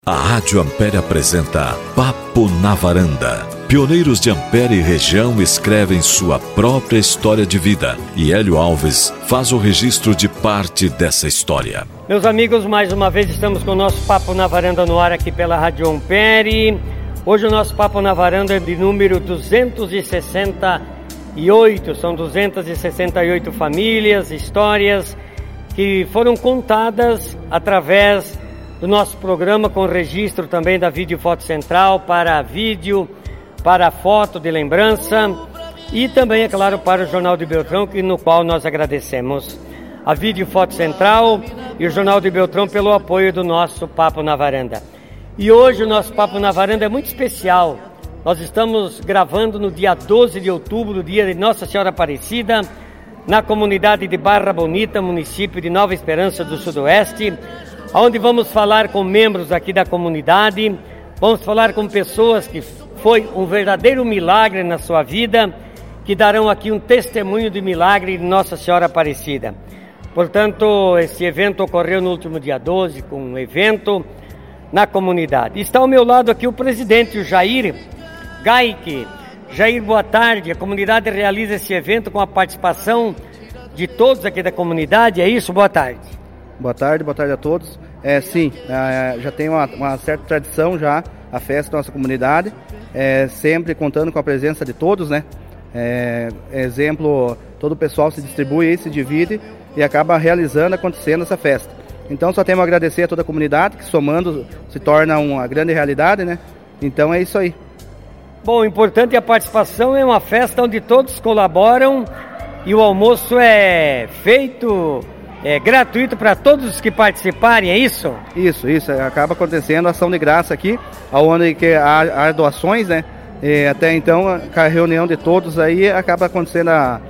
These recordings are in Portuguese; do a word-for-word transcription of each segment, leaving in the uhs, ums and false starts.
A Rádio Ampere apresenta Papo na Varanda. Pioneiros de Ampere e região escrevem sua própria história de vida e Hélio Alves faz o registro de parte dessa história. Meus amigos, mais uma vez estamos com o nosso Papo na Varanda no ar aqui pela Rádio Ampere. Hoje o nosso Papo na Varanda é de número duzentos e sessenta e oito. São duzentas e sessenta e oito famílias, histórias que foram contadas através do nosso programa, com registro também da Vídeo Foto Central para vídeo, para foto de lembrança e também, é claro, para o Jornal de Beltrão, que, no qual nós agradecemos a Vídeo Foto Central e o Jornal de Beltrão pelo apoio do nosso Papo na Varanda. E hoje o nosso Papo na Varanda é muito especial. Nós estamos gravando no dia doze de outubro, dia de Nossa Senhora Aparecida, na comunidade de Barra Bonita, município de Nova Esperança do Sudoeste, onde vamos falar com membros aqui da comunidade, vamos falar com pessoas que foi um verdadeiro milagre na sua vida, que darão aqui um testemunho de milagre de Nossa Senhora Aparecida. Portanto, esse evento ocorreu no último dia doze, com um evento na comunidade. Está ao meu lado aqui o presidente, o Jair Gaique. Jair, boa tarde. A comunidade realiza esse evento com a participação de todos aqui da comunidade, é isso? Boa tarde. Boa tarde, boa tarde a todos. É, sim, é, já tem uma, uma certa tradição já a festa da nossa comunidade, é, sempre contando com a presença de todos, né? É, exemplo, todo o pessoal se distribui, se divide e acaba realizando, acontecendo essa festa. Então só temos a agradecer a toda a comunidade, que somando se torna uma grande realidade, né? Então é isso aí. Bom, o importante é a participação, é uma festa onde todos colaboram e o almoço é feito... É gratuito para todos os que participarem, é isso? Isso, isso. Acaba acontecendo a ação de graça aqui, onde que há, há doações, né? E até então, com a reunião de todos aí, acaba acontecendo a,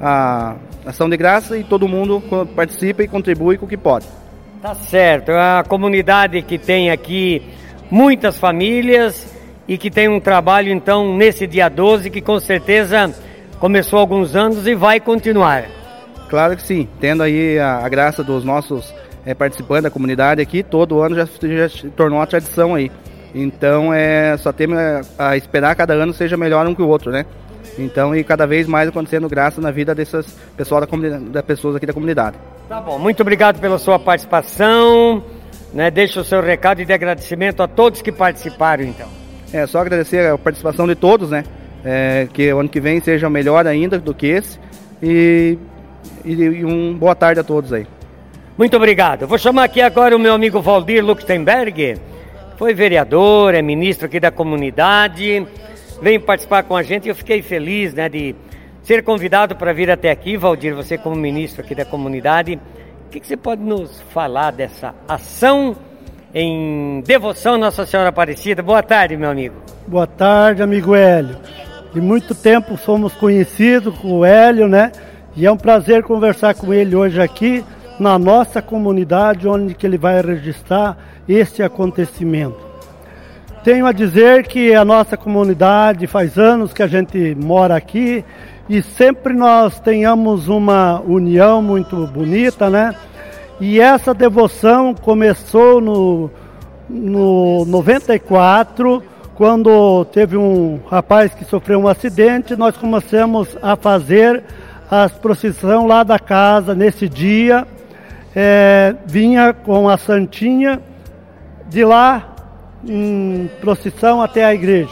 a ação de graça e todo mundo participa e contribui com o que pode. Tá certo. A comunidade que tem aqui muitas famílias e que tem um trabalho, então, nesse dia doze, que com certeza começou há alguns anos e vai continuar. Claro que sim, tendo aí a, a graça dos nossos é, participantes da comunidade aqui, todo ano já, já se tornou uma tradição aí. Então é, só temos a, a esperar cada ano seja melhor um que o outro, né? Então, e cada vez mais acontecendo graça na vida dessas pessoas da comunidade, das pessoas aqui da comunidade. Tá bom, muito obrigado pela sua participação, né? Deixa o seu recado de agradecimento a todos que participaram, então. É, só agradecer a participação de todos, né? É, que o ano que vem seja melhor ainda do que esse e... E um boa tarde a todos aí. Muito obrigado. Vou chamar aqui agora o meu amigo Valdir Luxemburg. Foi vereador, é ministro aqui da comunidade. Veio participar com a gente e eu fiquei feliz, né, de ser convidado para vir até aqui. Valdir, você como ministro aqui da comunidade, o que, que você pode nos falar dessa ação em devoção à Nossa Senhora Aparecida? Boa tarde, meu amigo. Boa tarde, amigo Hélio. De muito tempo somos conhecidos com o Hélio, né? E é um prazer conversar com ele hoje aqui na nossa comunidade, onde que ele vai registrar este acontecimento. Tenho a dizer que a nossa comunidade faz anos que a gente mora aqui e sempre nós tenhamos uma união muito bonita, né? E essa devoção começou no, no noventa e quatro, quando teve um rapaz que sofreu um acidente, nós começamos a fazer a procissão lá da casa. Nesse dia, é, vinha com a Santinha de lá em procissão até a igreja.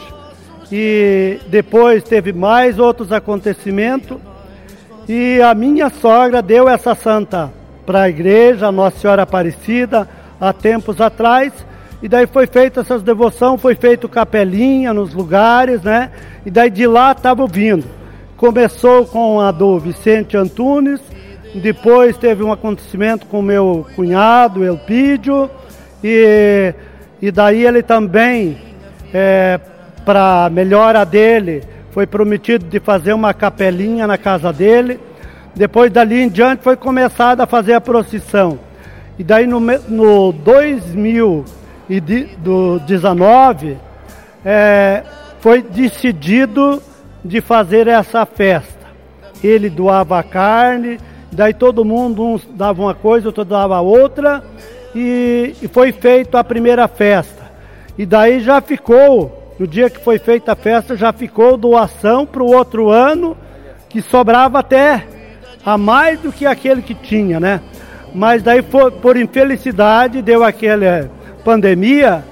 E depois teve mais outros acontecimentos e a minha sogra deu essa santa para a igreja, a Nossa Senhora Aparecida, há tempos atrás. E daí foi feita essas devoção, foi feito capelinha nos lugares, né? E daí de lá estava vindo. Começou com a do Vicente Antunes, depois teve um acontecimento com meu cunhado, Elpídio, e, e daí ele também, é, para melhora dele, foi prometido de fazer uma capelinha na casa dele. Depois dali em diante foi começada a fazer a procissão. E daí no, no dois mil e dezenove é, foi decidido de fazer essa festa. Ele doava a carne, daí todo mundo, uns dava uma coisa, outro dava outra, e, e foi feita a primeira festa. E daí já ficou, no dia que foi feita a festa, já ficou doação para o outro ano, que sobrava até a mais do que aquele que tinha, né? Mas daí, por, por infelicidade, deu aquela pandemia,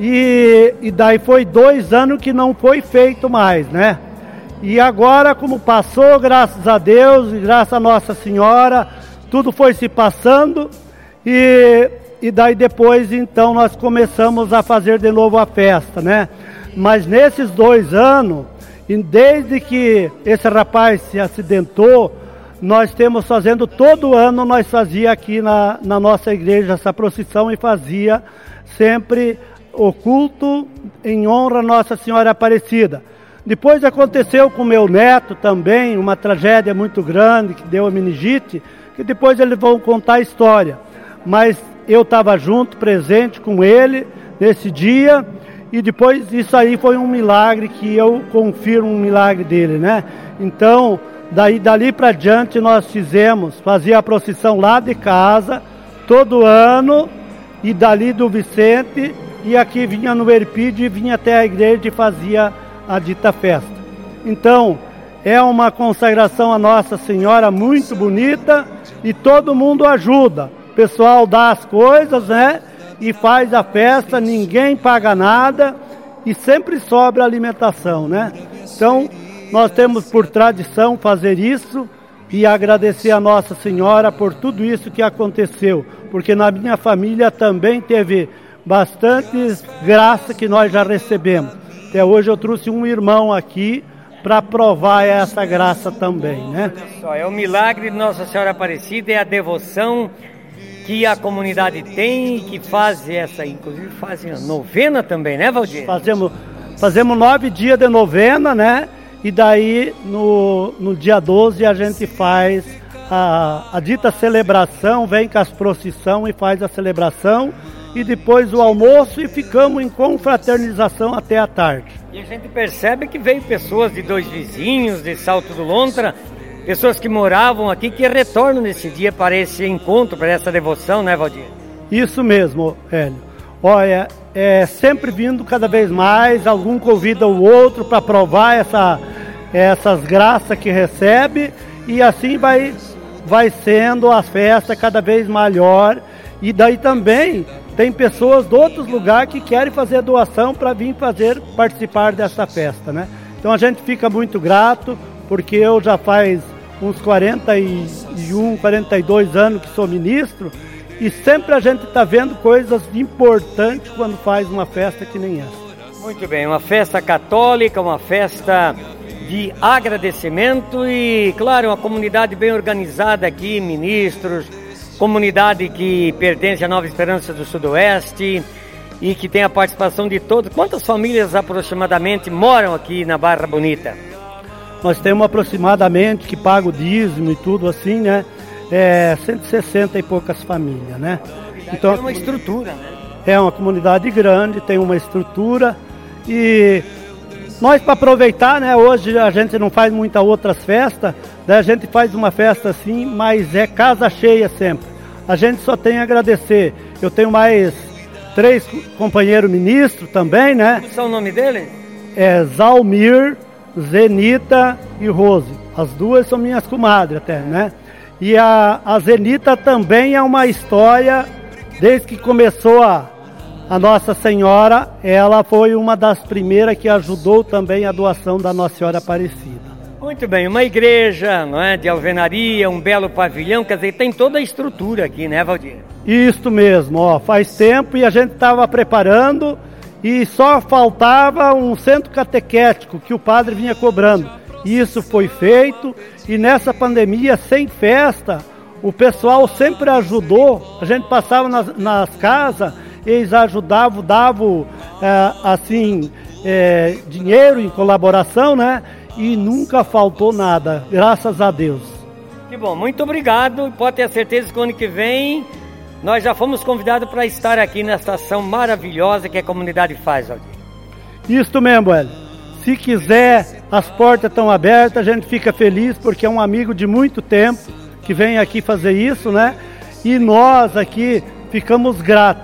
e, e daí foi dois anos que não foi feito mais, né? E agora, como passou, graças a Deus e graças a Nossa Senhora, tudo foi se passando, e, e daí depois, então, nós começamos a fazer de novo a festa, né? Mas nesses dois anos, e desde que esse rapaz se acidentou, nós temos fazendo todo ano, nós fazia aqui na, na nossa igreja essa procissão e fazia sempre o culto em honra a Nossa Senhora Aparecida. Depois aconteceu com meu neto também, uma tragédia muito grande, que deu a meningite, que depois eles vão contar a história. Mas eu estava junto, presente com ele nesse dia, e depois isso aí foi um milagre, que eu confirmo um milagre dele, né? Então, daí dali para diante nós fizemos, fazia a procissão lá de casa, todo ano, e dali do Vicente, e aqui vinha no Erpide, e vinha até a igreja e fazia a dita festa. Então, é uma consagração a Nossa Senhora muito bonita, e todo mundo ajuda. O pessoal dá as coisas, né? E faz a festa, ninguém paga nada, e sempre sobra alimentação, né? Então, nós temos por tradição fazer isso e agradecer a Nossa Senhora por tudo isso que aconteceu, porque na minha família também teve bastante graça que nós já recebemos. Até hoje eu trouxe um irmão aqui para provar essa graça também, né? Olha só, é o milagre de Nossa Senhora Aparecida, é a devoção que a comunidade tem e que faz essa, inclusive fazem a novena também, né, Valdir? Fazemos, fazemos nove dias de novena, né? E daí no, no dia doze a gente faz a, a dita celebração, vem com as procissão e faz a celebração, e depois o almoço, e ficamos em confraternização até a tarde. E a gente percebe que veio pessoas de dois vizinhos, de Salto do Lontra, pessoas que moravam aqui, que retornam nesse dia para esse encontro, para essa devoção, né, Valdir? Isso mesmo, Hélio. Olha, é sempre vindo cada vez mais, algum convida o outro para provar essa, essas graças que recebe, e assim vai, vai sendo a festa cada vez maior. E daí também tem pessoas de outros lugares que querem fazer doação para vir fazer, participar dessa festa, né? Então a gente fica muito grato, porque eu já faz uns quarenta e um, quarenta e dois anos que sou ministro, e sempre a gente está vendo coisas importantes quando faz uma festa que nem essa. Muito bem, uma festa católica, uma festa de agradecimento e, claro, uma comunidade bem organizada aqui, ministros, comunidade que pertence à Nova Esperança do Sudoeste e que tem a participação de todos. Quantas famílias aproximadamente moram aqui na Barra Bonita? Nós temos aproximadamente, que paga o dízimo e tudo assim, né? É, cento e sessenta e poucas famílias, né? Então é uma estrutura, né? É uma comunidade grande, tem uma estrutura, e nós, para aproveitar, né? Hoje a gente não faz muitas outras festas, né? A gente faz uma festa assim, mas é casa cheia sempre. A gente só tem a agradecer. Eu tenho mais três companheiros ministros também, né? Qual é o nome dele? É Zalmir, Zenita e Rose. As duas são minhas comadres até, né? E a, a Zenita também é uma história, desde que começou a, a Nossa Senhora, ela foi uma das primeiras que ajudou também a doação da Nossa Senhora Aparecida. Muito bem, uma igreja, não é, de alvenaria, um belo pavilhão, quer dizer, tem toda a estrutura aqui, né, Valdir? Isso mesmo, ó, faz tempo e a gente estava preparando e só faltava um centro catequético que o padre vinha cobrando. Isso foi feito, e nessa pandemia, sem festa, o pessoal sempre ajudou. A gente passava nas, nas casas, eles ajudavam, davam é, assim, é, dinheiro em colaboração, né? E nunca faltou nada, graças a Deus. Que bom, muito obrigado. Pode ter certeza que o ano que vem nós já fomos convidados para estar aqui nessa ação maravilhosa que a comunidade faz, Valdir. Isso mesmo, Hélio. Se quiser, as portas estão abertas, a gente fica feliz, porque é um amigo de muito tempo que vem aqui fazer isso, né? E nós aqui ficamos gratos,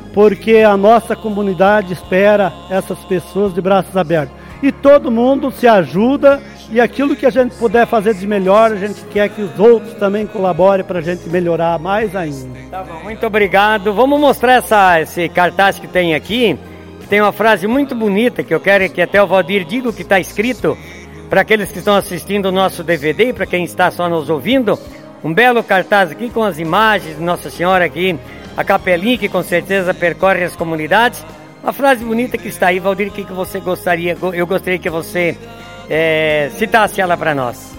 porque a nossa comunidade espera essas pessoas de braços abertos. E todo mundo se ajuda, e aquilo que a gente puder fazer de melhor, a gente quer que os outros também colaborem para a gente melhorar mais ainda. Tá bom, muito obrigado. Vamos mostrar essa, esse cartaz que tem aqui, que tem uma frase muito bonita, que eu quero que até o Valdir diga o que está escrito, para aqueles que estão assistindo o nosso D V D, para quem está só nos ouvindo. Um belo cartaz aqui com as imagens de Nossa Senhora aqui, a capelinha que com certeza percorre as comunidades. Uma frase bonita que está aí, Valdir, que você gostaria, eu gostaria que você é, citasse ela para nós.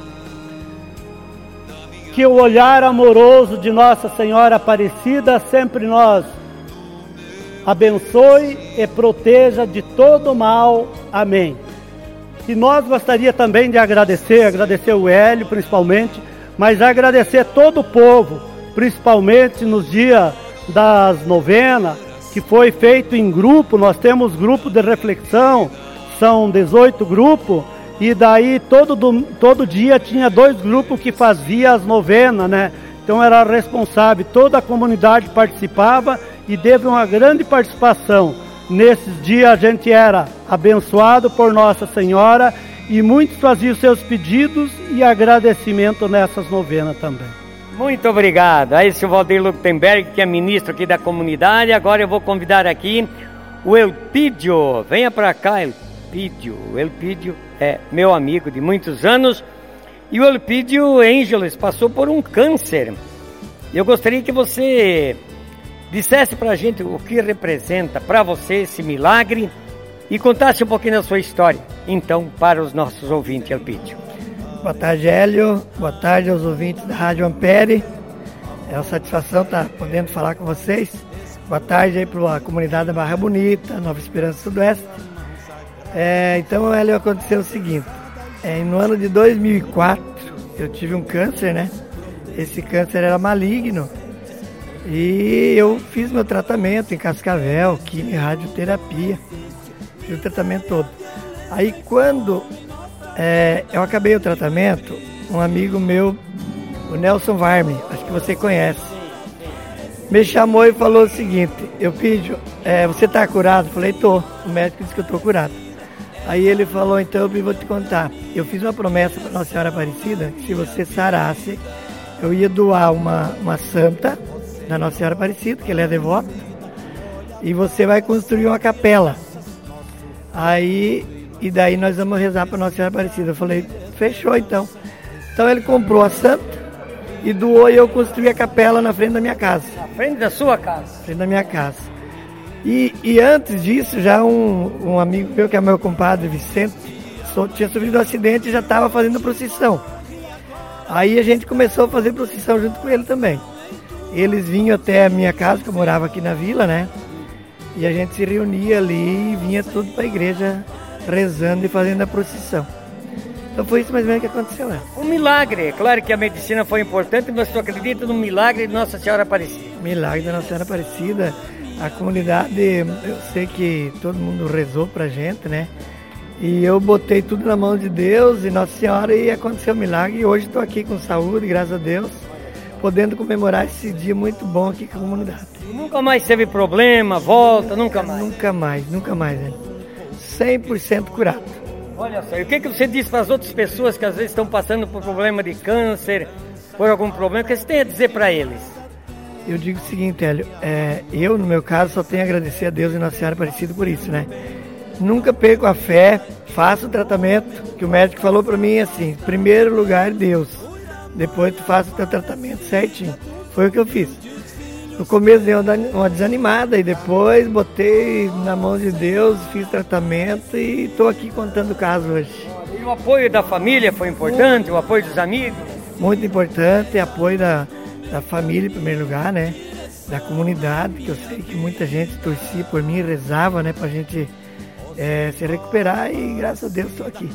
Que o olhar amoroso de Nossa Senhora Aparecida sempre nós abençoe e proteja de todo mal. Amém. E nós gostaria também de agradecer, agradecer o Hélio principalmente, mas agradecer todo o povo, principalmente nos dias das novenas, que foi feito em grupo. Nós temos grupo de reflexão, são dezoito grupos, e daí todo, todo dia tinha dois grupos que faziam as novenas, né? Então era responsável, toda a comunidade participava e teve uma grande participação. Nesses dias a gente era abençoado por Nossa Senhora e muitos faziam seus pedidos e agradecimento nessas novenas também. Muito obrigado. Aí, seu Valdir Luttenberg, que é ministro aqui da comunidade. Agora eu vou convidar aqui o Elpidio. Venha para cá, Elpidio. O Elpidio é meu amigo de muitos anos. E o Elpidio Ângeles passou por um câncer. Eu gostaria que você dissesse para a gente o que representa para você esse milagre e contasse um pouquinho da sua história. Então, para os nossos ouvintes, Elpidio. Boa tarde, Hélio. Boa tarde aos ouvintes da Rádio Ampere. É uma satisfação estar podendo falar com vocês. Boa tarde aí para a comunidade da Barra Bonita, Nova Esperança Sudoeste. É, então, Hélio, aconteceu o seguinte. É, no ano de dois mil e quatro, eu tive um câncer, né? Esse câncer era maligno. E eu fiz meu tratamento em Cascavel, quimio e radioterapia. Fiz o tratamento todo. Aí, quando... É, eu acabei o tratamento, um amigo meu, o Nelson Varme, acho que você conhece, me chamou e falou o seguinte: Elpidio, é, você está curado? Eu falei, tô. O médico disse que eu estou curado. Aí ele falou, então eu vou te contar. Eu fiz uma promessa para Nossa Senhora Aparecida, que se você sarasse, eu ia doar uma, uma santa da Nossa Senhora Aparecida, que ele é devoto, e você vai construir uma capela. Aí... E daí nós vamos rezar para Nossa Senhora Aparecida. Eu falei, fechou então. Então ele comprou a santa e doou, e eu construí a capela na frente da minha casa. Na frente da sua casa? Na frente da minha casa. E, e antes disso, já um, um amigo meu, que é meu compadre Vicente, so, tinha sofrido um acidente e já estava fazendo procissão. Aí a gente começou a fazer procissão junto com ele também. Eles vinham até a minha casa, que eu morava aqui na vila, né? E a gente se reunia ali e vinha tudo para a igreja rezando e fazendo a procissão. Então foi isso mais ou menos que aconteceu, né? Um milagre. Claro que a medicina foi importante, mas tu acredita no milagre de Nossa Senhora Aparecida? Milagre da Nossa Senhora Aparecida. A comunidade, eu sei que todo mundo rezou pra gente, né? E eu botei tudo na mão de Deus e Nossa Senhora, e aconteceu o milagre. E hoje estou aqui com saúde, graças a Deus, podendo comemorar esse dia muito bom aqui com a comunidade. E nunca mais teve problema, volta, nunca mais? Nunca mais, nunca mais, né? cem por cento curado. Olha só, e o que, que você diz para as outras pessoas que às vezes estão passando por problema de câncer, por algum problema, o que você tem a dizer para eles? Eu digo o seguinte, Hélio, é, eu no meu caso só tenho a agradecer a Deus e Nossa Senhora Aparecida por isso, né? Nunca perco a fé, faço o tratamento, que o médico falou para mim assim, primeiro lugar Deus, depois tu faz o teu tratamento certinho. Foi o que eu fiz. No começo deu uma desanimada e depois botei na mão de Deus, fiz tratamento e estou aqui contando o caso hoje. E o apoio da família foi importante, muito, o apoio dos amigos? Muito importante, apoio da, da família em primeiro lugar, né? Da comunidade, que eu sei que muita gente torcia por mim, rezava, né? Pra gente é, se recuperar, e graças a Deus estou aqui.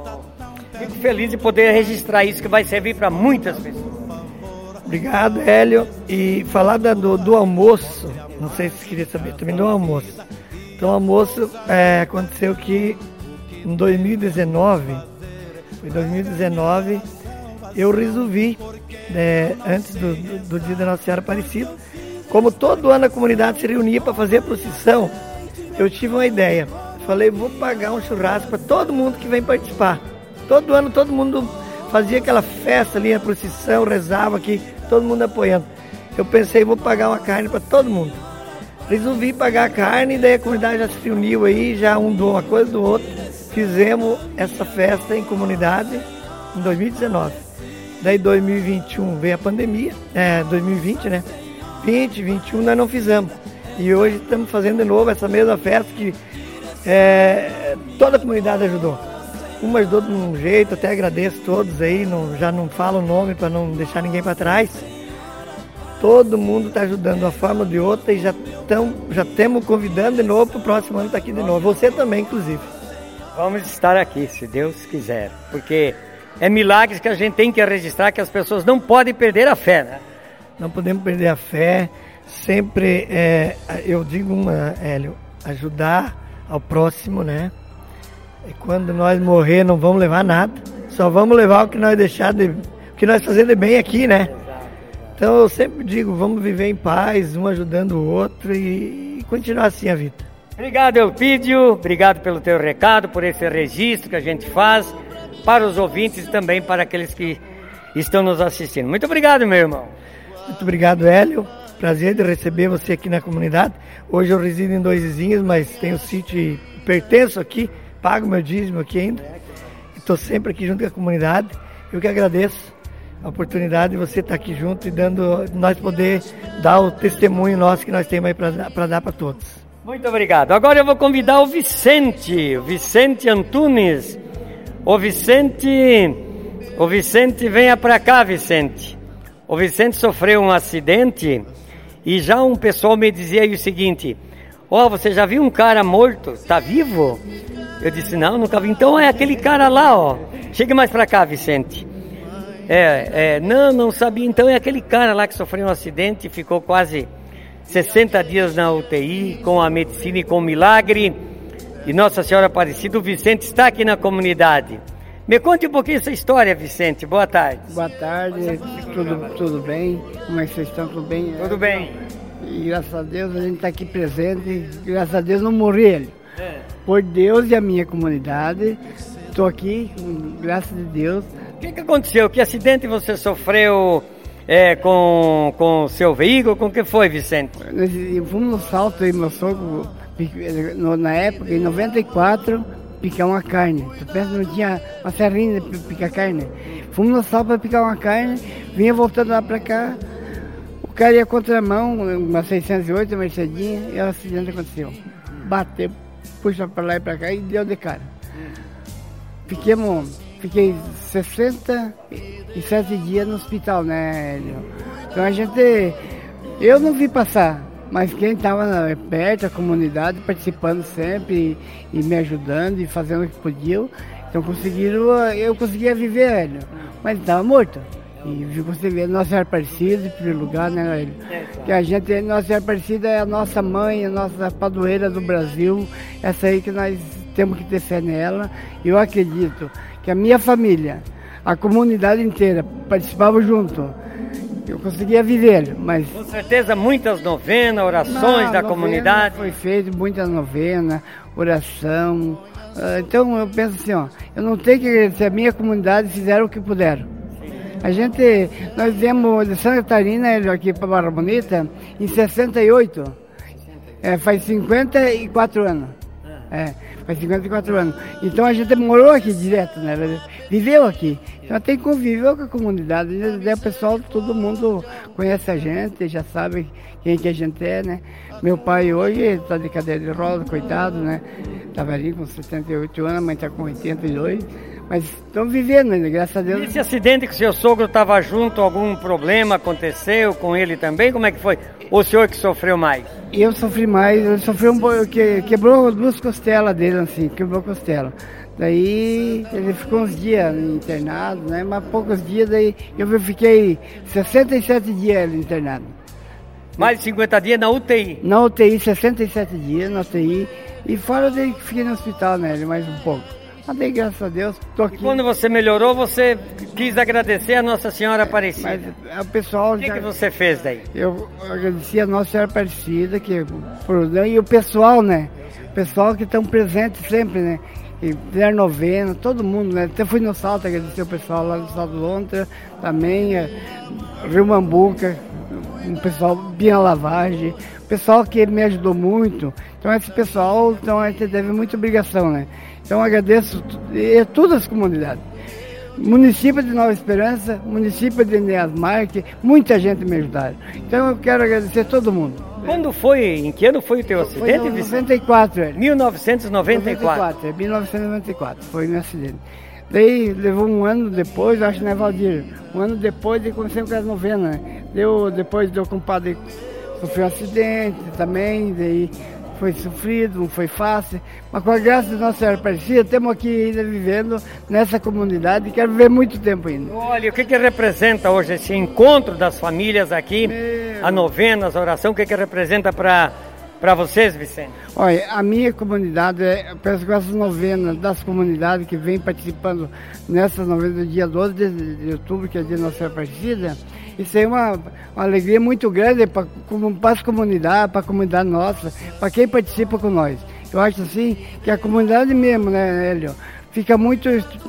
Fico feliz de poder registrar isso, que vai servir para muitas pessoas. Obrigado, Hélio. E falar da, do, do almoço, não sei se você queria saber, também do almoço. Então, o almoço é, aconteceu que em dois mil e dezenove, foi dois mil e dezenove, eu resolvi, é, antes do, do, do dia da Nossa Senhora Aparecida, como todo ano a comunidade se reunia para fazer a procissão, eu tive uma ideia. Falei, vou pagar um churrasco para todo mundo que vem participar. Todo ano todo mundo fazia aquela festa ali, a procissão, rezava aqui, todo mundo apoiando. Eu pensei, vou pagar uma carne para todo mundo. Resolvi pagar a carne, daí a comunidade já se reuniu aí, já um doou uma coisa do outro. Fizemos essa festa em comunidade em dois mil e dezenove. Daí dois mil e vinte e um veio a pandemia, é, dois mil e vinte, né? vinte, vinte e um nós não fizemos. E hoje estamos fazendo de novo essa mesma festa que é, toda a comunidade ajudou. Uma ajudou de um jeito, até agradeço todos aí, não, já não falo o nome para não deixar ninguém para trás. Todo mundo está ajudando de uma forma ou de outra e já estamos já temos convidando de novo para o próximo ano estar tá aqui de novo. Você também, inclusive. Vamos estar aqui, se Deus quiser, porque é milagres que a gente tem que registrar, que as pessoas não podem perder a fé, né? Não podemos perder a fé. Sempre, é, eu digo uma, Hélio, ajudar ao próximo, né? E quando nós morrer não vamos levar nada, só vamos levar o que nós deixar de, o que nós fazemos de bem aqui, né? Então eu sempre digo, vamos viver em paz, um ajudando o outro e, e continuar assim a vida. Obrigado, Elpidio, obrigado pelo teu recado, por esse registro que a gente faz para os ouvintes e também para aqueles que estão nos assistindo. Muito obrigado, meu irmão. Muito obrigado, Hélio. Prazer de receber você aqui na comunidade. Hoje eu resido em Dois Vizinhos, mas tenho sítio e pertenço aqui, pago meu dízimo aqui ainda. Estou sempre aqui junto com a comunidade. Eu que agradeço a oportunidade de você estar aqui junto e dando, nós poder dar o testemunho nosso que nós temos aí para dar para todos. Muito obrigado. Agora eu vou convidar o Vicente, o Vicente Antunes. O Vicente, o Vicente, venha para cá, Vicente. O Vicente sofreu um acidente e já um pessoal me dizia aí o seguinte: ó, oh, você já viu um cara morto? Tá vivo? Eu disse, não, nunca vi. Então é aquele cara lá, ó. Chegue mais para cá, Vicente. É, é, não, não sabia. Então é aquele cara lá que sofreu um acidente e ficou quase sessenta dias na U T I, com a medicina e com o milagre de Nossa Senhora Aparecida. O Vicente está aqui na comunidade. Me conte um pouquinho essa história, Vicente. Boa tarde. Boa tarde, tudo, tudo bem? Como é que vocês estão? Tudo bem? Tudo bem. E graças a Deus a gente está aqui presente. Graças a Deus não morri ele. É. Por Deus e a minha comunidade. Estou aqui, graças a Deus. O que, que aconteceu? Que acidente você sofreu é, com o seu veículo? Com o que foi, Vicente? Nós fomos no salto aí, meu sogro, na época, em noventa e quatro, picar uma carne. Tu pensa que não tinha uma serrinha de picar carne? Fomos no salto para picar uma carne, vinha voltando lá para cá, o cara ia contramão, uma seiscentos e oito, uma Mercedinha, e o acidente aconteceu. Bateu, puxa para lá e para cá e deu de cara. Fiquemos, fiquei sessenta e sete dias no hospital, né, Hélio? Então a gente, eu não vi passar, mas quem estava perto, a comunidade, participando sempre e, e me ajudando e fazendo o que podiam, então conseguiram, eu conseguia viver, Hélio, mas estava morto. E vi você ver Nossa Senhora Aparecida, em primeiro lugar, né, Hélio? Que a gente, Nossa Senhora Aparecida é a nossa mãe, a nossa padroeira do Brasil, essa aí que nós temos que ter fé nela. Eu acredito que a minha família, a comunidade inteira participava junto. Eu conseguia viver, mas... Com certeza muitas novenas, orações Não, da comunidade. Foi feito muitas novenas, oração. Então eu penso assim, ó, eu não tenho que agradecer, a minha comunidade fizeram o que puderam. A gente, nós viemos de Santa Catarina aqui para Barra Bonita em sessenta e oito, é, faz cinquenta e quatro anos. É, faz cinquenta e quatro anos. Então a gente morou aqui direto, né? Viveu aqui. Então tem que conviver com a comunidade. O pessoal, todo mundo conhece a gente, já sabe quem que a gente é, né? Meu pai hoje está de cadeira de roda, coitado, né? Tá velhinho com setenta e oito anos, a mãe está com oitenta e dois. Mas estão vivendo ainda, graças a Deus. E esse acidente que o seu sogro estava junto, algum problema aconteceu com ele também? Como é que foi? Ou o senhor que sofreu mais? Eu sofri mais, ele sofreu um pouco, que, quebrou duas costelas dele, assim, quebrou a costela. Daí ele ficou uns dias internado, né? Mas poucos dias, daí eu fiquei sessenta e sete dias internado. Mais de cinquenta dias na U T I? Na U T I, sessenta e sete dias na U T I. E fora daí que fiquei no hospital, né? Mais um pouco. Ah, dei graças a Deus, tô aqui. E quando você melhorou, você quis agradecer a Nossa Senhora Aparecida. Mas o pessoal O que, já... que você fez daí? Eu agradeci a Nossa Senhora Aparecida, que, por, e o pessoal, né? O pessoal que estão presentes sempre, né? E fizeram novena, todo mundo, né? Até fui no Salto, agradecer o pessoal lá do Salto Lontra, também, é, Rio Mambuca, o pessoal Binha Lavagem, o pessoal que me ajudou muito. Então esse pessoal, então a gente deve muita obrigação, né? Então agradeço e todas as comunidades. Município de Nova Esperança, município de Enéas Marques, muita gente me ajudaram. Então eu quero agradecer a todo mundo. Quando foi, em que ano foi o teu acidente, Foi em Vicente? noventa e quatro, é. mil novecentos e noventa e quatro. É, mil novecentos e noventa e quatro, foi meu acidente. Daí levou um ano depois, acho, né, Valdir? Um ano depois de comecei com as novenas, né? Deu, depois deu com o padre, sofreu um acidente também, daí foi sofrido, não foi fácil. Mas com a graça de Nossa Senhora Aparecida, estamos aqui ainda vivendo nessa comunidade e quero viver muito tempo ainda. Olha, o que que representa hoje esse encontro das famílias aqui, Meu... a novena, as orações, o que que representa para para vocês, Vicente? Olha, a minha comunidade, eu penso que essas novenas das comunidades que vêm participando nessas novenas do dia doze de outubro, que é dia da Nossa Senhora Aparecida, isso aí é uma, uma alegria muito grande para as comunidades, para a comunidade nossa, para quem participa com nós. Eu acho assim que a comunidade mesmo, né, Hélio, fica muito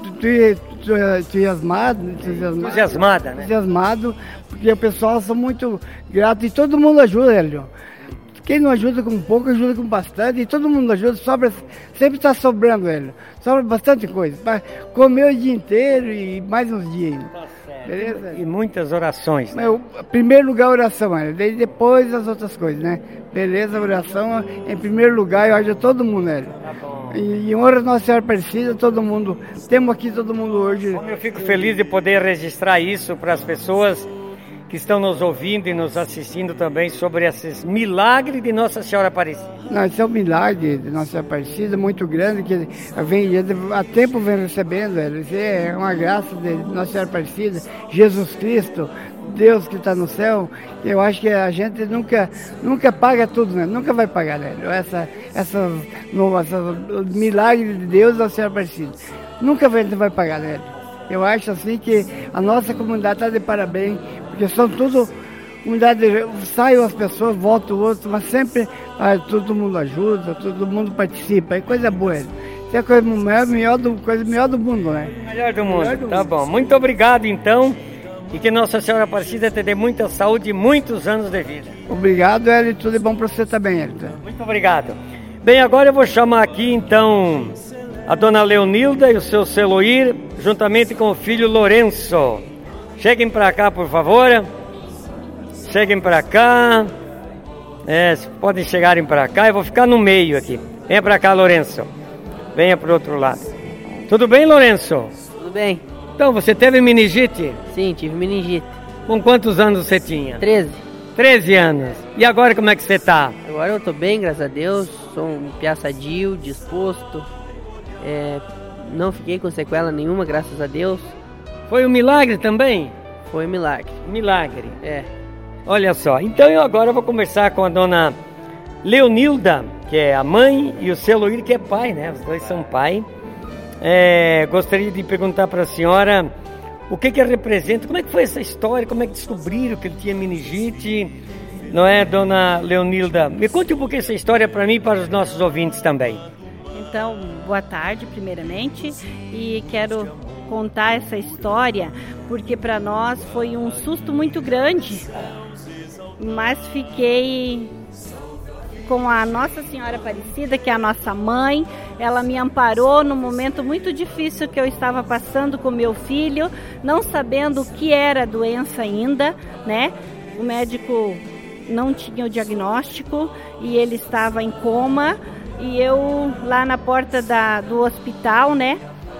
entusiasmado, entusiasmada, né? entusiasmado, porque o pessoal são muito gratos e todo mundo ajuda, Hélio. Quem não ajuda com pouco, ajuda com bastante, e todo mundo ajuda, sobra, sempre está sobrando, Hélio. Sobra bastante coisa, para comer o dia inteiro e mais uns dias ainda. Tá certo. Beleza? E muitas orações, né? Mas, em primeiro lugar, a oração, Hélio, daí depois as outras coisas, né? Beleza, a oração em primeiro lugar, eu ajudo todo mundo, Hélio. Tá bom. E em honra da Nossa Senhora Aparecida, todo mundo, temos aqui todo mundo hoje. Como eu fico feliz de poder registrar isso para as pessoas que estão nos ouvindo e nos assistindo também sobre esses milagres de Nossa Senhora Aparecida. Não, isso é um milagre de Nossa Senhora Aparecida muito grande, que vem, há tempo vem recebendo, velho. Isso é uma graça de Nossa Senhora Aparecida, Jesus Cristo, Deus que está no céu. Eu acho que a gente nunca, nunca paga tudo, né? Nunca vai pagar, né? Essa, essa, no, essa milagre de Deus da Nossa Senhora Aparecida. Nunca vai, vai pagar, né? Eu acho assim que a nossa comunidade está de parabéns, porque são tudo comunidade, saem as pessoas, voltam outros, mas sempre ah, todo mundo ajuda, todo mundo participa, é coisa boa. Isso é a coisa melhor, melhor, do, coisa melhor do mundo, né? Melhor do mundo, melhor do tá mundo. Bom. Muito obrigado, então, e que Nossa Senhora Aparecida te dê muita saúde e muitos anos de vida. Obrigado, Hélio, e tudo é bom para você também, Hélio. Muito obrigado. Bem, agora eu vou chamar aqui, então, a dona Leonilda e o seu Celoir, juntamente com o filho Lourenço. Cheguem para cá, por favor. Cheguem para cá. É, podem chegarem para cá. Eu vou ficar no meio aqui. Venha para cá, Lourenço. Venha para o outro lado. Tudo bem, Lourenço? Tudo bem. Então, você teve meningite? Sim, tive meningite. Com quantos anos você tinha? treze. treze anos. E agora como é que você tá? Agora eu tô bem, graças a Deus. Sou um piá sadio, disposto. É, não fiquei com sequela nenhuma, graças a Deus. Foi um milagre também? Foi um milagre. Milagre. É. Olha só, então eu agora vou conversar com a dona Leonilda, que é a mãe, e o Celoir, que é pai, né? Os dois são pai. É, gostaria de perguntar para a senhora o que que representa, como é que foi essa história, como é que descobriram que ele tinha meningite, não é, dona Leonilda? Me conte um pouquinho essa história para mim e para os nossos ouvintes também. Então, boa tarde, primeiramente, e quero contar essa história porque para nós foi um susto muito grande, mas fiquei com a Nossa Senhora Aparecida, que é a nossa mãe. Ela me amparou num momento muito difícil que eu estava passando com meu filho, não sabendo o que era a doença ainda, né? O médico não tinha o diagnóstico e ele estava em coma. E eu lá na porta da, do hospital, né?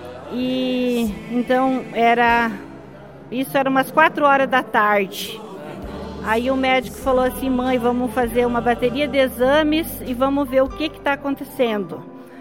E então era, isso era umas quatro horas da tarde. Aí o médico falou assim: mãe, vamos fazer uma bateria de exames e vamos ver o que que está acontecendo.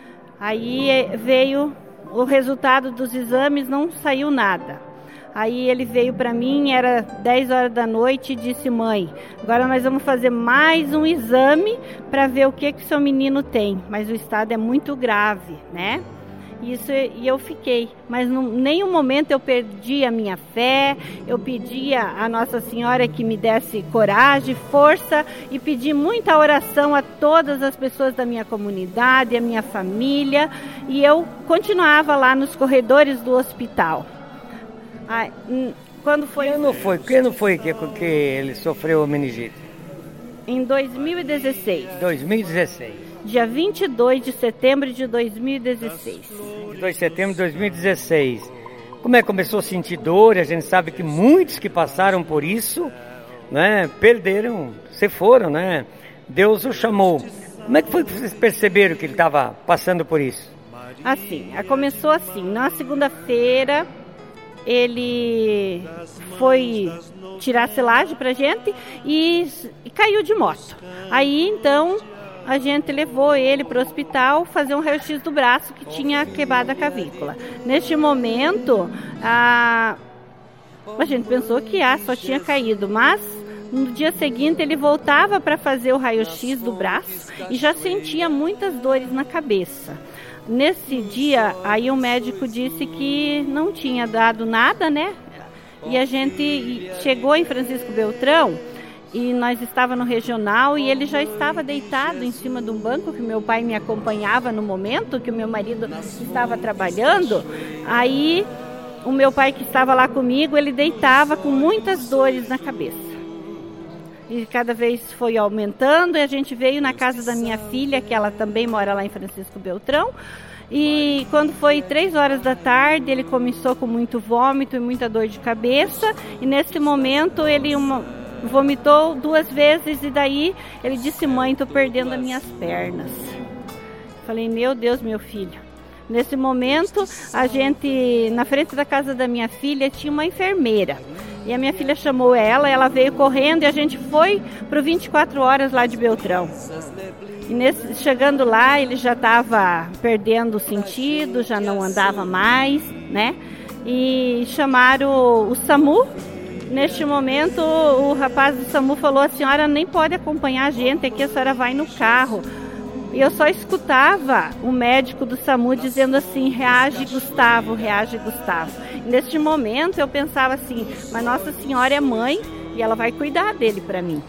Aí veio o resultado dos exames, não saiu nada. Aí ele veio para mim, era dez horas da noite, e disse: mãe, agora nós vamos fazer mais um exame para ver o que que seu menino tem, mas o estado é muito grave, né? Isso, e eu fiquei, mas em nenhum momento eu perdi a minha fé, eu pedia a Nossa Senhora que me desse coragem, força, e pedi muita oração a todas as pessoas da minha comunidade, a minha família, e eu continuava lá nos corredores do hospital. Ah, quando foi... Que ano foi, que ano foi que, que ele sofreu meningite? Em dois mil e dezesseis. dois mil e dezesseis. Dia vinte e dois de setembro de dois mil e dezesseis. vinte e dois de setembro de dois mil e dezesseis. Como é que começou a sentir dor? A gente sabe que muitos que passaram por isso, né, perderam, se foram, né? Deus o chamou. Como é que foi que vocês perceberam que ele estava passando por isso? Assim, começou assim, na segunda-feira ele foi tirar a silagem pra gente e, e caiu de moto. Aí então a gente levou ele para o hospital fazer um raio-x do braço que tinha quebrado a clavícula. Neste momento, a, a gente pensou que ah, só tinha caído, mas no dia seguinte ele voltava para fazer o raio-x do braço e já sentia muitas dores na cabeça. Nesse dia, aí o médico disse que não tinha dado nada, né? E a gente chegou em Francisco Beltrão, e nós estávamos no regional e ele já estava deitado em cima de um banco que meu pai me acompanhava no momento que o meu marido estava trabalhando. Aí o meu pai que estava lá comigo, ele deitava com muitas dores na cabeça. E cada vez foi aumentando, e a gente veio na casa da minha filha, que ela também mora lá em Francisco Beltrão. E quando foi três horas da tarde, ele começou com muito vômito e muita dor de cabeça. E nesse momento ele uma, vomitou duas vezes e daí ele disse: mãe, estou perdendo as minhas pernas. Falei: meu Deus, meu filho. Nesse momento, a gente, na frente da casa da minha filha, tinha uma enfermeira. E a minha filha chamou ela, ela veio correndo e a gente foi para o vinte e quatro horas lá de Beltrão. E nesse, chegando lá, ele já estava perdendo o sentido, já não andava mais, né? E chamaram o, o SAMU. Neste momento, o rapaz do SAMU falou: a senhora nem pode acompanhar a gente aqui, a senhora vai no carro. E eu só escutava o médico do SAMU dizendo assim: reage, Gustavo, reage, Gustavo. E neste momento eu pensava assim: mas Nossa Senhora é mãe e ela vai cuidar dele para mim.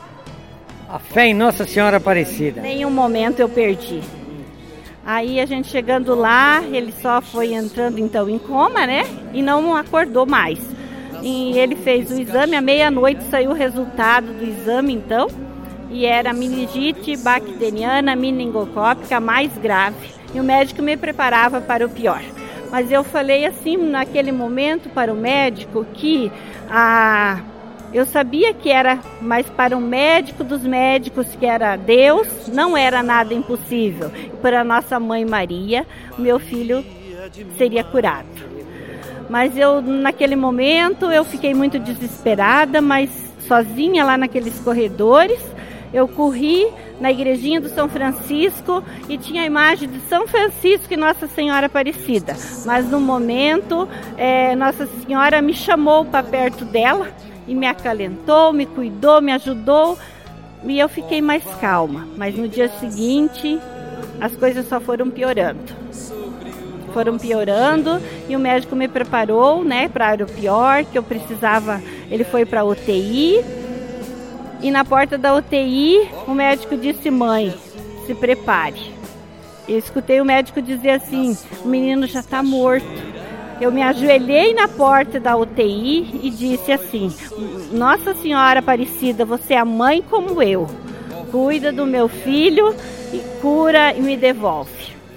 A fé em Nossa Senhora Aparecida. Nenhum momento eu perdi. Aí a gente chegando lá, ele só foi entrando então em coma, né? E não acordou mais. E ele fez o exame, à meia-noite saiu o resultado do exame então. E era meningite bacteriana meningocócica mais grave. E o médico me preparava para o pior. Mas eu falei assim, naquele momento, para o médico, que a, eu sabia que era, mas para o médico dos médicos, que era Deus, não era nada impossível. E para a nossa mãe Maria, meu filho seria curado. Mas eu, naquele momento, eu fiquei muito desesperada, mas sozinha lá naqueles corredores. Eu corri na igrejinha do São Francisco e tinha a imagem de São Francisco e Nossa Senhora Aparecida. Mas no momento, é, Nossa Senhora me chamou para perto dela e me acalentou, me cuidou, me ajudou e eu fiquei mais calma. Mas no dia seguinte, as coisas só foram piorando. Foram piorando e o médico me preparou, né, para o pior, que eu precisava. Ele foi para a U T I. E na porta da U T I, o médico disse: mãe, se prepare. Eu escutei o médico dizer assim: o menino já está morto. Eu me ajoelhei na porta da U T I e disse assim: Nossa Senhora Aparecida, você é a mãe como eu. Cuida do meu filho, e cura e me devolve.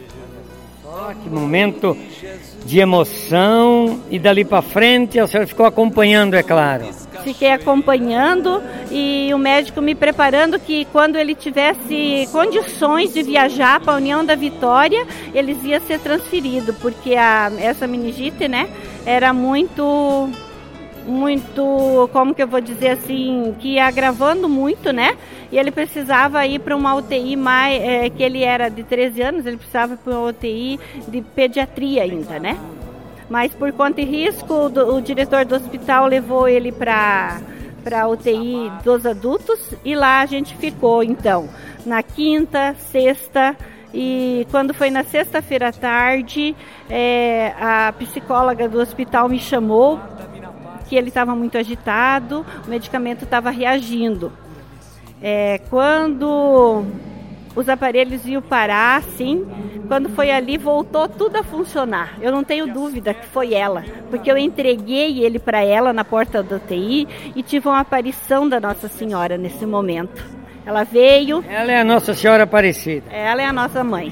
Oh, que momento de emoção. E dali para frente a senhora ficou acompanhando, é claro. Fiquei acompanhando e o médico me preparando que quando ele tivesse condições de viajar para a União da Vitória, eles ia ser transferido, porque a, essa meningite, né, era muito, muito, como que eu vou dizer assim, que ia agravando muito, né, e ele precisava ir para uma U T I, mais, é, que ele era de treze anos, ele precisava ir para uma U T I de pediatria ainda, né. Mas por conta e risco, do, o diretor do hospital levou ele para a U T I dos adultos e lá a gente ficou, então, na quinta, sexta E quando foi na sexta-feira à tarde, é, a psicóloga do hospital me chamou, que ele estava muito agitado, o medicamento estava reagindo. É, quando os aparelhos iam parar, sim, quando foi ali, voltou tudo a funcionar. Eu não tenho dúvida que foi ela, porque eu entreguei ele para ela na porta da U T I e tive uma aparição da Nossa Senhora nesse momento. Ela veio... Ela é a Nossa Senhora Aparecida. Ela é a nossa mãe.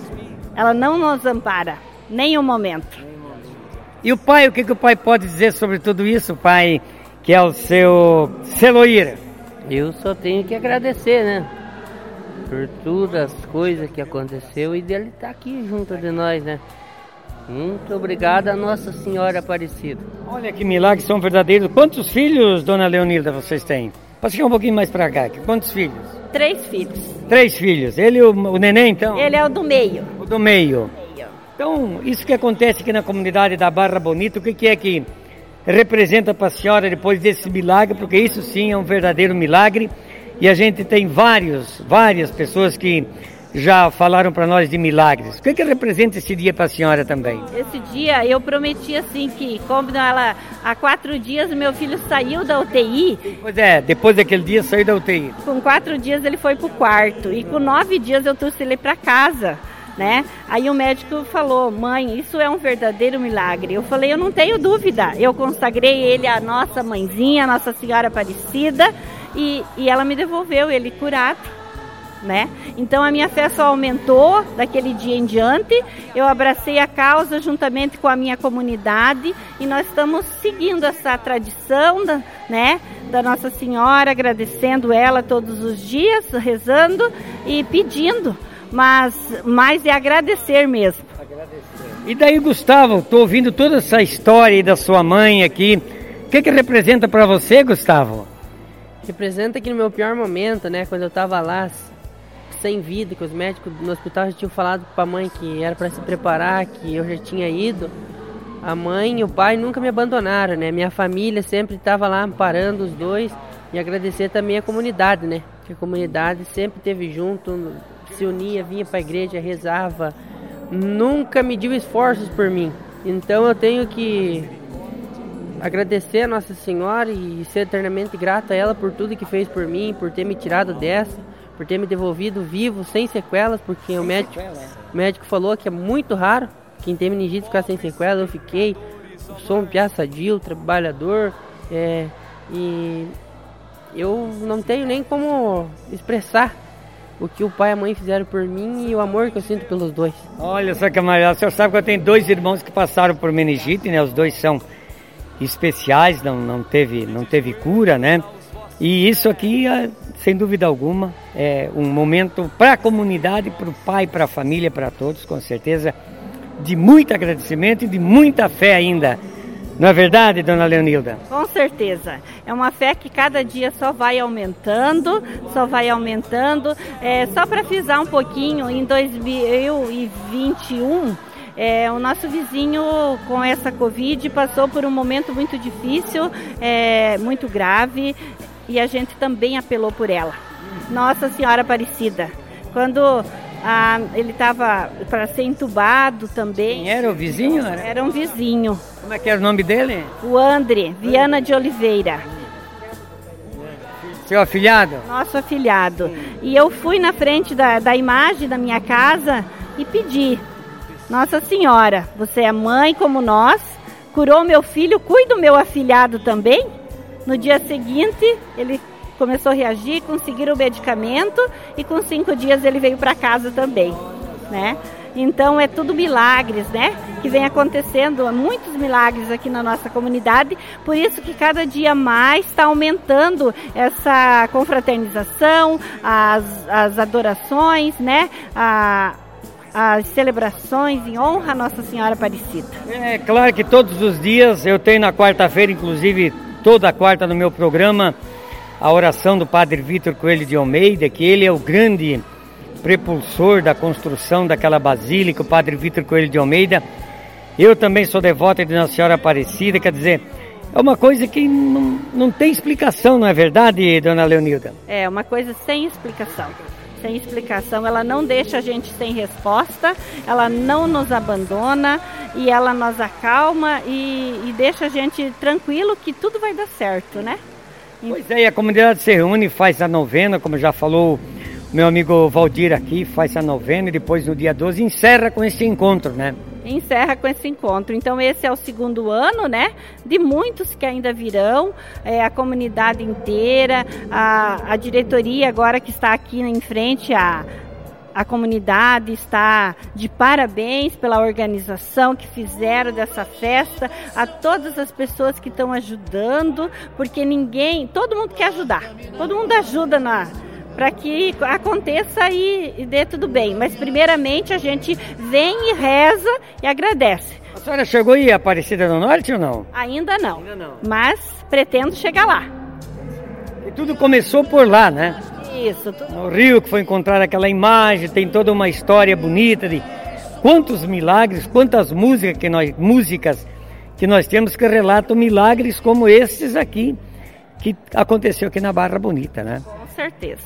Ela não nos ampara, nem um momento. E o pai, o que, que o pai pode dizer sobre tudo isso, pai, que é o seu Celoíra? Eu só tenho que agradecer, né? Por todas as coisas que aconteceu e dele estar aqui junto de nós, né? Muito obrigado a Nossa Senhora Aparecida. Olha que milagre, são verdadeiros. Quantos filhos, dona Leonilda, vocês têm? Pode chegar um pouquinho mais pra cá. Quantos filhos? Três filhos. Três filhos. Ele, o, o neném, então? Ele é o do meio. O do meio. Então, isso que acontece aqui na comunidade da Barra Bonita, o que, que é que representa para a senhora depois desse milagre? Porque isso sim é um verdadeiro milagre. E a gente tem vários, várias pessoas que já falaram para nós de milagres. O que, que representa esse dia para a senhora também? Esse dia eu prometi assim que, como ela, há quatro dias meu filho saiu da U T I. Pois é, depois daquele dia saiu da U T I. Com quatro dias ele foi para o quarto e com nove dias eu trouxe ele para casa. Né? Aí o médico falou, mãe, isso é um verdadeiro milagre. Eu falei, eu não tenho dúvida. Eu consagrei ele à nossa mãezinha, à Nossa Senhora Aparecida, e, e ela me devolveu ele curado, né? Então a minha fé só aumentou daquele dia em diante. Eu abracei a causa juntamente com a minha comunidade e nós estamos seguindo essa tradição da, né, da Nossa Senhora, agradecendo ela todos os dias, rezando e pedindo. Mas mais é agradecer mesmo. Agradecer. E daí, Gustavo, estou ouvindo toda essa história aí da sua mãe aqui. O que que representa para você, Gustavo? Representa que no meu pior momento, né, quando eu estava lá sem vida, que os médicos no hospital já tinham falado para a mãe que era para se preparar, que eu já tinha ido. A mãe e o pai nunca me abandonaram, né? Minha família sempre estava lá amparando os dois. E agradecer também a comunidade, né? Que a comunidade sempre esteve junto, se unia, vinha para a igreja, rezava, nunca mediu esforços por mim. Então eu tenho que agradecer a Nossa Senhora e ser eternamente grato a ela por tudo que fez por mim, por ter me tirado dessa, por ter me devolvido vivo, sem sequelas, porque o médico, o médico falou que é muito raro quem tem meningite ficar sem sequelas. Eu fiquei, sou um piá sadio, trabalhador, é, e eu não tenho nem como expressar o que o pai e a mãe fizeram por mim e o amor que eu sinto pelos dois. Olha só que maravilha, o senhor sabe que eu tenho dois irmãos que passaram por meningite, né? Os dois são especiais, não, não, teve, não teve cura, né? E isso aqui, sem dúvida alguma, é um momento para a comunidade, para o pai, para a família, para todos, com certeza, de muito agradecimento e de muita fé ainda. Não é verdade, dona Leonilda? Com certeza. É uma fé que cada dia só vai aumentando, só vai aumentando. É, só para frisar um pouquinho, em dois mil e vinte e um, é, o nosso vizinho com essa Covid passou por um momento muito difícil, é, muito grave, e a gente também apelou por ela. Nossa Senhora Aparecida. Quando ah, ele estava para ser entubado também. Quem era o vizinho? Era? era um vizinho. Como é que era o nome dele? O André, Viana de Oliveira. Seu afilhado? Nosso afilhado. E eu fui na frente da, da imagem da minha casa e pedi: Nossa Senhora, você é mãe como nós, curou meu filho, cuida do meu afilhado também. No dia seguinte, ele começou a reagir, conseguiram o medicamento e com cinco dias ele veio para casa também, né? Então é tudo milagres, né? Que vem acontecendo, muitos milagres aqui na nossa comunidade, por isso que cada dia mais está aumentando essa confraternização, as, as adorações, né? A, as celebrações em honra a Nossa Senhora Aparecida. É claro que todos os dias, eu tenho na quarta-feira, inclusive toda quarta no meu programa, a oração do Padre Vítor Coelho de Almeida, que ele é o grande prepulsor da construção daquela basílica, o Padre Vítor Coelho de Almeida. Eu também sou devota de Nossa Senhora Aparecida, quer dizer, é uma coisa que não, não tem explicação, não é verdade, dona Leonilda? É uma coisa sem explicação. sem explicação. Ela não deixa a gente sem resposta, ela não nos abandona e ela nos acalma e, e deixa a gente tranquilo que tudo vai dar certo, né? Pois é, e a comunidade se reúne, faz a novena, como já falou meu amigo Valdir aqui, faz a novena e depois no dia doze encerra com esse encontro, né? Encerra com esse encontro. Então esse é o segundo ano, né? De muitos que ainda virão, é, a comunidade inteira, a, a diretoria agora que está aqui em frente à a comunidade está de parabéns pela organização que fizeram dessa festa, a todas as pessoas que estão ajudando, porque ninguém, todo mundo quer ajudar, todo mundo ajuda na para que aconteça e, e dê tudo bem. Mas primeiramente a gente vem e reza e agradece. A senhora chegou aí Aparecida do Norte ou não? Ainda não, Ainda não. Mas pretendo chegar lá. E tudo começou por lá, né? Isso. Tudo... No Rio, que foi encontrar aquela imagem, tem toda uma história bonita de quantos milagres, quantas músicas que nós, músicas que nós temos que relatam milagres como esses aqui, que aconteceu aqui na Barra Bonita, né? Com certeza.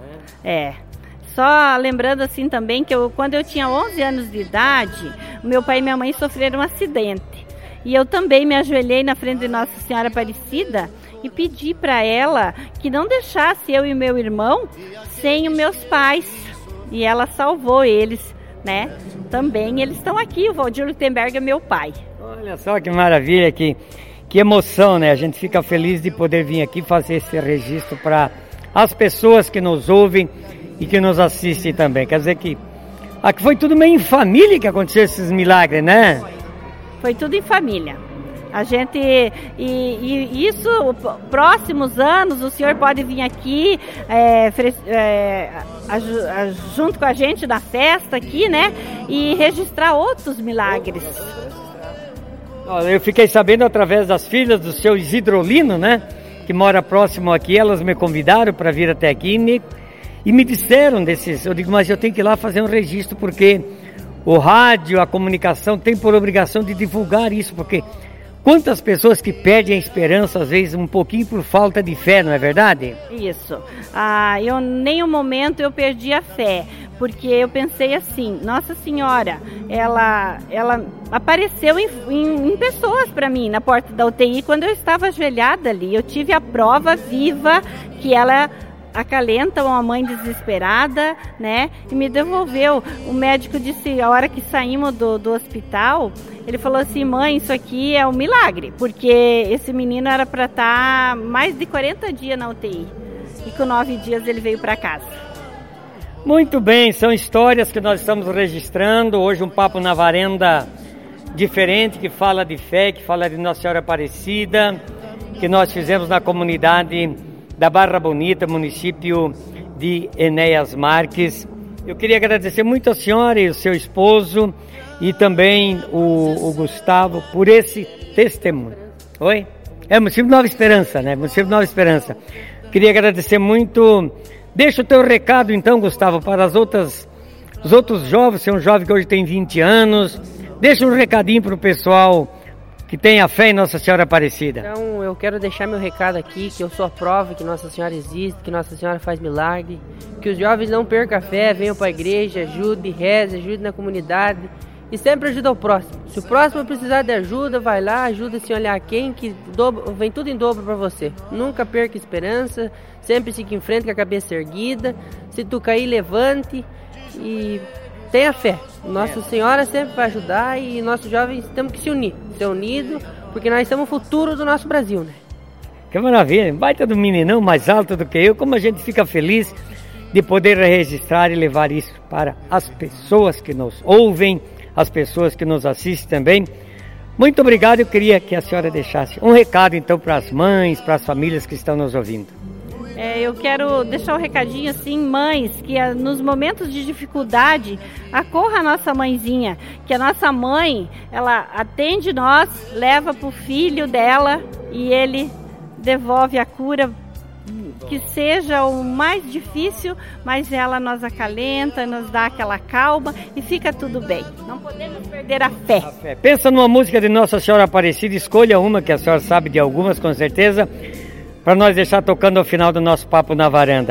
É. Só lembrando assim também que eu, quando eu tinha onze anos de idade, meu pai e minha mãe sofreram um acidente. E eu também me ajoelhei na frente de Nossa Senhora Aparecida e pedi para ela que não deixasse eu e meu irmão sem os meus pais. E ela salvou eles, né? Também eles estão aqui, o Valdir Lutemberg é meu pai. Olha só que maravilha, que, que emoção, né? A gente fica feliz de poder vir aqui fazer esse registro para as pessoas que nos ouvem e que nos assistem também. Quer dizer que aqui foi tudo meio em família que aconteceu esses milagres, né? Foi tudo em família. A gente, e, e isso, próximos anos, o senhor pode vir aqui é, é, a, a, junto com a gente na festa aqui, né? E registrar outros milagres. Eu fiquei sabendo através das filhas do seu Isidrolino, né? Que mora próximo aqui, elas me convidaram para vir até aqui e me, e me disseram desses. Eu digo, mas eu tenho que ir lá fazer um registro, porque o rádio, a comunicação tem por obrigação de divulgar isso, porque quantas pessoas que perdem a esperança, às vezes um pouquinho por falta de fé, não é verdade? Isso. Ah, eu, nem um momento eu perdi a fé, porque eu pensei assim, Nossa Senhora, ela, ela apareceu em, em, em pessoas para mim na porta da U T I quando eu estava ajoelhada ali. Eu tive a prova viva que ela acalenta uma mãe desesperada, né? E me devolveu. O médico disse, a hora que saímos do, do hospital, ele falou assim, mãe, isso aqui é um milagre, porque esse menino era para estar mais de quarenta dias na U T I. E com nove dias ele veio para casa. Muito bem, são histórias que nós estamos registrando. Hoje um papo na varanda diferente, que fala de fé, que fala de Nossa Senhora Aparecida, que nós fizemos na comunidade da Barra Bonita, município de Enéas Marques. Eu queria agradecer muito a senhora e o seu esposo e também o, o Gustavo por esse testemunho. Oi? É município Nova Esperança, né? Município Nova Esperança. Queria agradecer muito. Deixa o teu recado então, Gustavo, para as outras, os outros jovens. Você é um jovem que hoje tem vinte anos. Deixa um recadinho para o pessoal que tem a fé em Nossa Senhora Aparecida. Então eu quero deixar meu recado aqui, que eu sou a prova que Nossa Senhora existe, que Nossa Senhora faz milagre, que os jovens não percam a fé, venham para a igreja, ajude, reze, ajude na comunidade e sempre ajuda o próximo. Se o próximo precisar de ajuda, vai lá, ajuda sem olhar quem, que dobro, vem tudo em dobro para você. Nunca perca a esperança, sempre siga em frente com a cabeça erguida, se tu cair, levante e tenha fé. Nossa Senhora sempre vai ajudar e nossos jovens temos que se unir, ser unidos, porque nós somos o futuro do nosso Brasil, né? Que maravilha, baita do meninão mais alto do que eu, como a gente fica feliz de poder registrar e levar isso para as pessoas que nos ouvem, as pessoas que nos assistem também. Muito obrigado, eu queria que a senhora deixasse um recado então para as mães, para as famílias que estão nos ouvindo. É, eu quero deixar um recadinho assim, mães, que a, nos momentos de dificuldade, acorra a nossa mãezinha, que a nossa mãe, ela atende nós, leva para o filho dela e ele devolve a cura, que seja o mais difícil, mas ela nos acalenta, nos dá aquela calma e fica tudo bem. Não podemos perder a fé. A fé. Pensa numa música de Nossa Senhora Aparecida, escolha uma, que a senhora sabe de algumas com certeza, para nós deixar tocando ao final do nosso Papo na Varanda.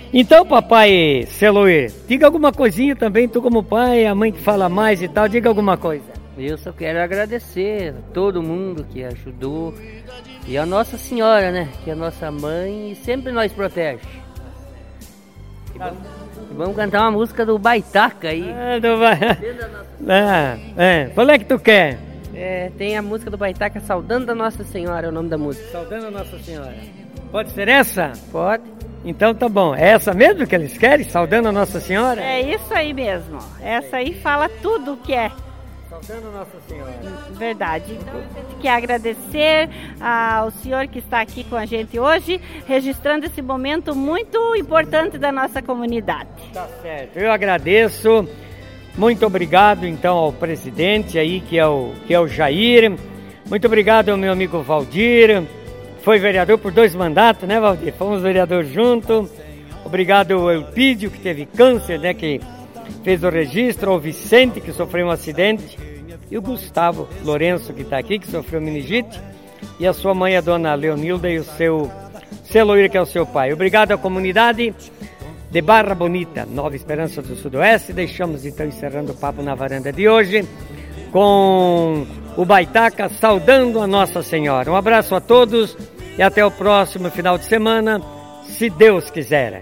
Então, papai Seloir, diga alguma coisinha também, tu como pai, a mãe que fala mais e tal, diga alguma coisa. Eu só quero agradecer a todo mundo que ajudou e a Nossa Senhora, né, que é a nossa mãe e sempre nos protege. E vamos, e vamos cantar uma música do Baitaca aí. Ah, do ba... ah, é. Qual é que tu quer? É, tem a música do Baitaca, Saudando a Nossa Senhora, é o nome da música. Saudando a Nossa Senhora. Pode ser essa? Pode. Então tá bom. É essa mesmo que eles querem? Saudando a Nossa Senhora? É isso aí mesmo. Essa aí fala tudo o que é. Saudando a Nossa Senhora. Verdade. Então a gente quer agradecer ao senhor que está aqui com a gente hoje, registrando esse momento muito importante da nossa comunidade. Tá certo. Eu agradeço. Muito obrigado então ao presidente aí, que é o, que é o Jair. Muito obrigado ao meu amigo Valdir. Foi vereador por dois mandatos, né, Valdir? Fomos vereador junto. Obrigado ao Elpídio, que teve câncer, né, que fez o registro. Ao Vicente, que sofreu um acidente. E o Gustavo Lourenço, que está aqui, que sofreu meningite. E a sua mãe, a dona Leonilda, e o seu Seloir, que é o seu pai. Obrigado à comunidade de Barra Bonita, Nova Esperança do Sudoeste. Deixamos então encerrando o Papo na Varanda de hoje com o Baitaca, Saudando a Nossa Senhora. Um abraço a todos e até o próximo final de semana, se Deus quiser.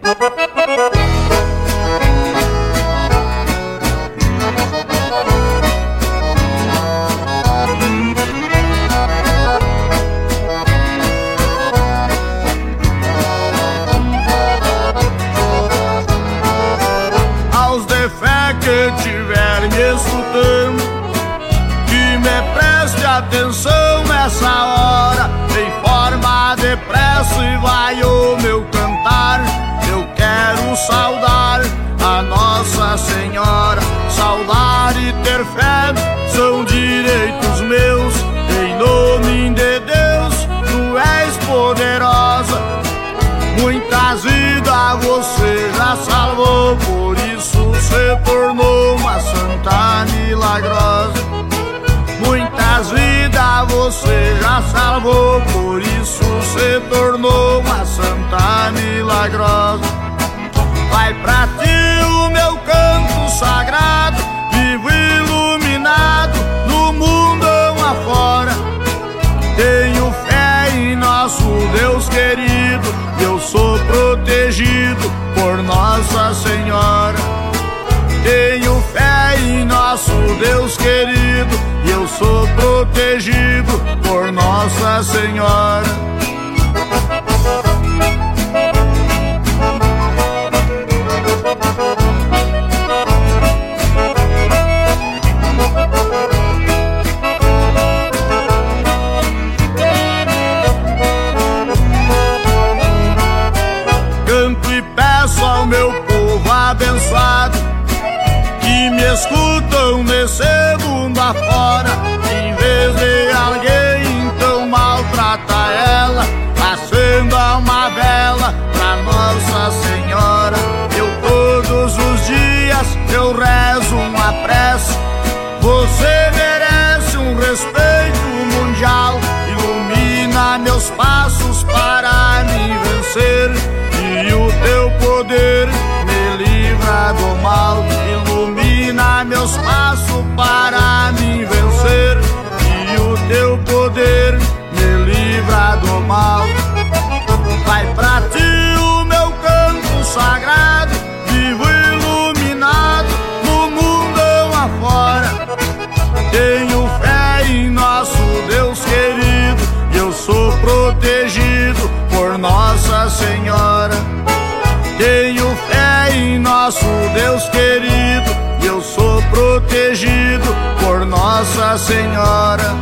Que estiver me escutando, que me preste atenção nessa hora. Em forma de prece vai o meu cantar. Eu quero saudar a Nossa Senhora. Saudar e ter fé são direitos meus. Em nome de Deus, tu és poderosa. Muitas vidas você já salvou, por isso se tornou uma santa milagrosa. Muitas vidas você já salvou, por isso se tornou uma santa milagrosa. Vai pra ti o meu canto sagrado, vivo iluminado no mundão afora. Tenho fé em nosso Deus querido, eu sou protegido por Nossa Senhora. Tenho fé em nosso Deus querido, eu sou protegido por Nossa Senhora. Canto e peço ao meu povo abençoado, que me escutam nesse mundo afora. Em vez de alguém então maltrata ela, acenda uma vela pra Nossa Senhora. Eu todos os dias eu rezo uma prece. Você merece um respeito mundial. Ilumina meus passos para me vencer, e o teu poder me livra do mal. Ilumina meus passos para me vencer, e o teu poder me livra do mal. Vai pra ti o meu canto sagrado, vivo iluminado no mundão afora. Tenho fé em nosso Deus querido, eu sou protegido por Nossa Senhora. Tenho fé em nosso Deus querido, eu sou protegido por Nossa Senhora.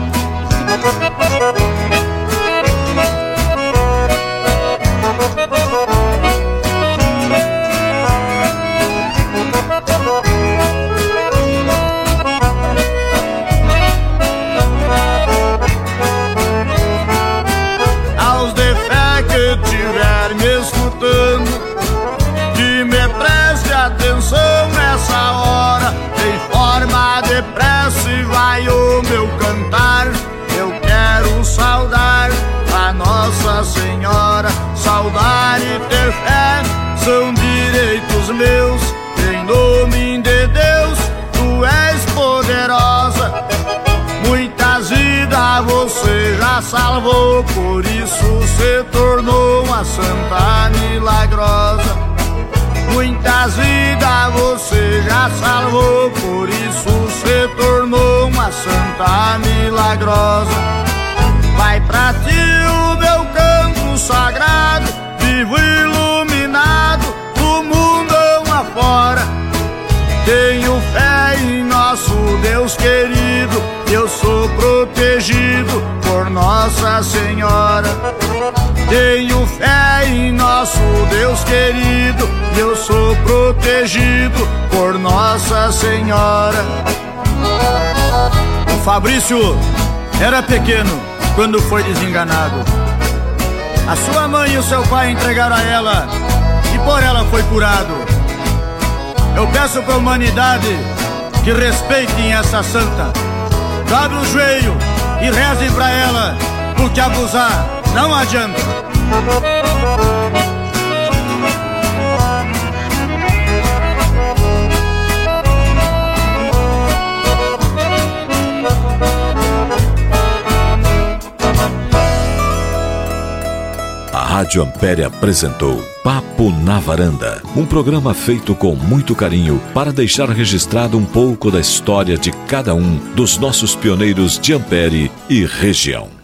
Aos de fé que estiver me escutando, que me preste atenção nessa hora. Em forma de prece vai o meu cantar. Eu quero saudar a Nossa Senhora. Saudar e ter fé são de salvou, por isso se tornou uma santa milagrosa. Muitas vidas você já salvou, por isso se tornou uma santa milagrosa. Vai pra ti o meu canto sagrado, vivo iluminado, o mundão afora. Tenho fé em nosso Deus querido, eu sou protegido por Nossa Senhora. Tenho fé em nosso Deus querido, eu sou protegido por Nossa Senhora. O Fabrício era pequeno quando foi desenganado. A sua mãe e o seu pai entregaram a ela e por ela foi curado. Eu peço para a humanidade que respeitem essa santa. Dobre o joelho e rezem para ela, porque abusar não adianta. A Rádio Ampere apresentou Papo na Varanda, um programa feito com muito carinho para deixar registrado um pouco da história de cada um dos nossos pioneiros de Ampere e região.